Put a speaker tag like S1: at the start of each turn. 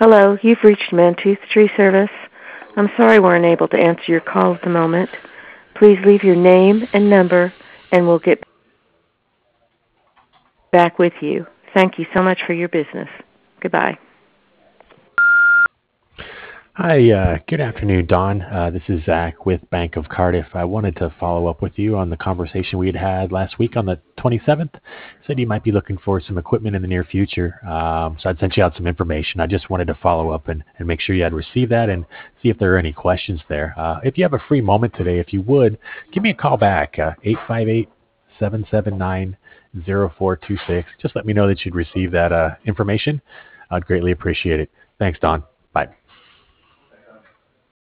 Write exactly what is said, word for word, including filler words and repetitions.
S1: Hello, you've reached Mantooth Tree Service. I'm sorry we're unable to answer your call at the moment. Please leave your name and number, and we'll get back with you. Thank you so much for your business. Goodbye.
S2: Hi, uh, good afternoon, Don. Uh, this is Zach with Bank of Cardiff. I wanted to follow up with you on the conversation we had had last week on the twenty-seventh. Said you might be looking for some equipment in the near future, um, so I'd sent you out some information. I just wanted to follow up and, and make sure you had received that and see if there are any questions there. Uh, if you have a free moment today, if you would, give me a call back, uh, eight five eight, seven seven nine, zero four two six. Just let me know that you'd received that uh, information. I'd greatly appreciate it. Thanks, Don. Bye.